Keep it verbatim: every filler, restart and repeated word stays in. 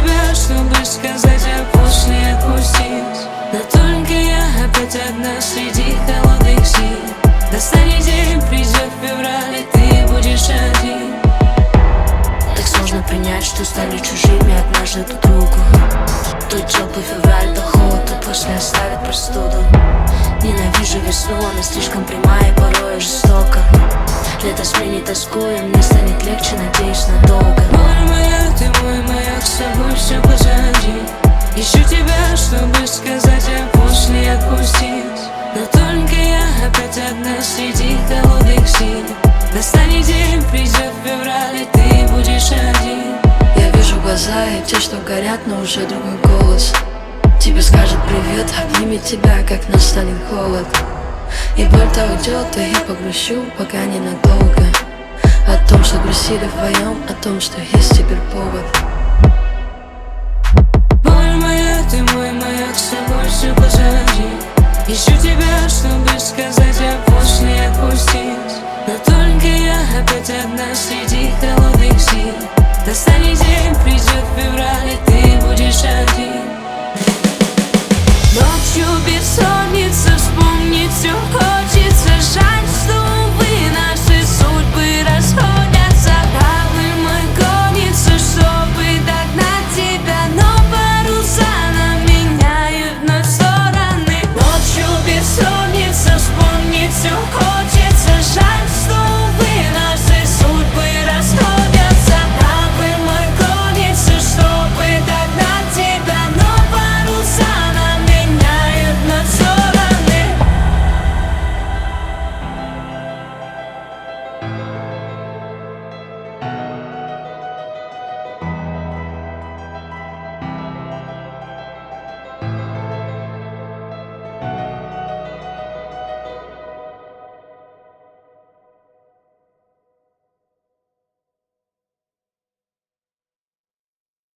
тебя, чтобы сказать, а после отпустить. Но только я опять одна среди холодных сил. Настанет день, придет февраль, и ты будешь один. Так сложно принять, что стали чужими однажды друг другу. То теплый февраль, то холод, то после оставит простуду. Ненавижу весну, она слишком прямая и порой жестока. Лето сменит тоску, и мне станет легче, надеюсь, надолго. Боль моя, ты мой маяк, с тобой все позади. Ищу тебя, чтобы сказать, а после отпустить. Но только я опять одна среди холодных сил. Настанет день, придет февраль, и ты будешь один. Я вижу глаза и те, что горят, но уже другой голос. Тебе скажет привет, обнимет тебя, как настанет холод. И боль-то уйдет, а я погрущу, пока ненадолго. О том, что грустили вдвоем, о том, что есть теперь повод. Боль моя, ты мой маяк, с тобой все позади. Ищу тебя, чтобы сказать, а